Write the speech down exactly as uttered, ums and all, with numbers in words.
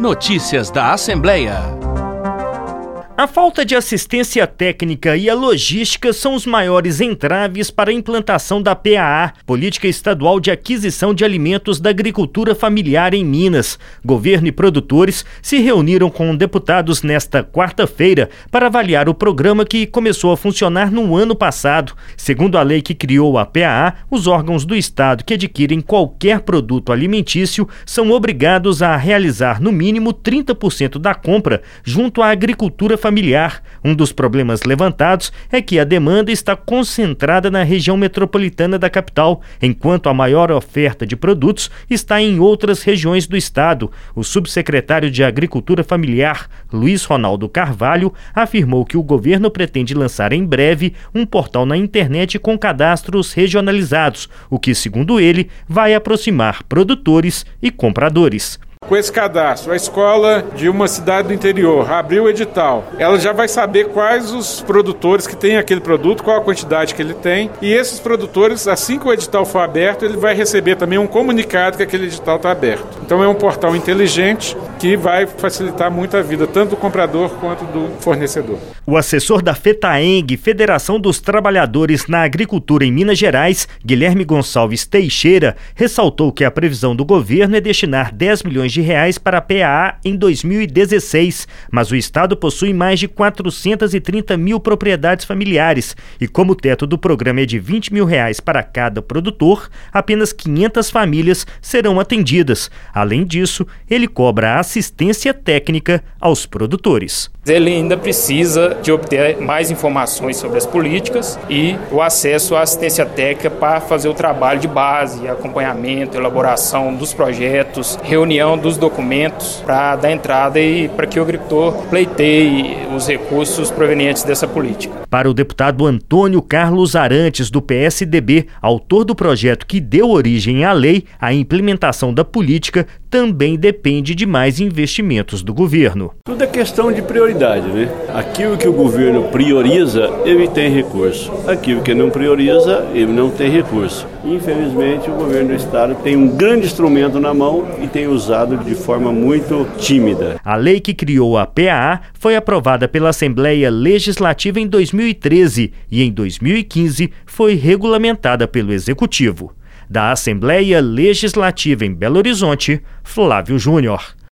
Notícias da Assembleia. A falta de assistência técnica e a logística são os maiores entraves para a implantação da P A A, Política Estadual de Aquisição de Alimentos da Agricultura Familiar em Minas. Governo e produtores se reuniram com deputados nesta quarta-feira para avaliar o programa que começou a funcionar no ano passado. Segundo a lei que criou a P A A, os órgãos do Estado que adquirem qualquer produto alimentício são obrigados a realizar no mínimo trinta por cento da compra junto à agricultura familiar. familiar. Um dos problemas levantados é que a demanda está concentrada na região metropolitana da capital, enquanto a maior oferta de produtos está em outras regiões do estado. O subsecretário de Agricultura Familiar, Luiz Ronaldo Carvalho, afirmou que o governo pretende lançar em breve um portal na internet com cadastros regionalizados, o que, segundo ele, vai aproximar produtores e compradores. Com esse cadastro, a escola de uma cidade do interior abriu o edital, ela já vai saber quais os produtores que têm aquele produto, qual a quantidade que ele tem, e esses produtores, assim que o edital for aberto, ele vai receber também um comunicado que aquele edital está aberto. Então é um portal inteligente que vai facilitar muito a vida, tanto do comprador quanto do fornecedor. O assessor da FETAENG, Federação dos Trabalhadores na Agricultura em Minas Gerais, Guilherme Gonçalves Teixeira, ressaltou que a previsão do governo é destinar dez milhões de reais para a P A A em dois mil e dezesseis, mas o estado possui mais de quatrocentas e trinta mil propriedades familiares e como o teto do programa é de vinte mil reais para cada produtor, apenas quinhentas famílias serão atendidas. Além disso, ele cobra assistência técnica aos produtores. Ele ainda precisa de obter mais informações sobre as políticas e o acesso à assistência técnica para fazer o trabalho de base, acompanhamento, elaboração dos projetos, reunião dos documentos para dar entrada e para que o agricultor pleiteie os recursos provenientes dessa política. Para o deputado Antônio Carlos Arantes, do P S D B, autor do projeto que deu origem à lei, a implementação da política também depende de mais investimentos do governo. Tudo é questão de prioridade, né? Aquilo que o governo prioriza, ele tem recurso. Aquilo que não prioriza, ele não tem recurso. Infelizmente, o governo do estado tem um grande instrumento na mão e tem usado de forma muito tímida. A lei que criou a P A A foi aprovada pela Assembleia Legislativa em dois mil e treze e em dois mil e quinze foi regulamentada pelo Executivo. Da Assembleia Legislativa em Belo Horizonte, Flávio Júnior.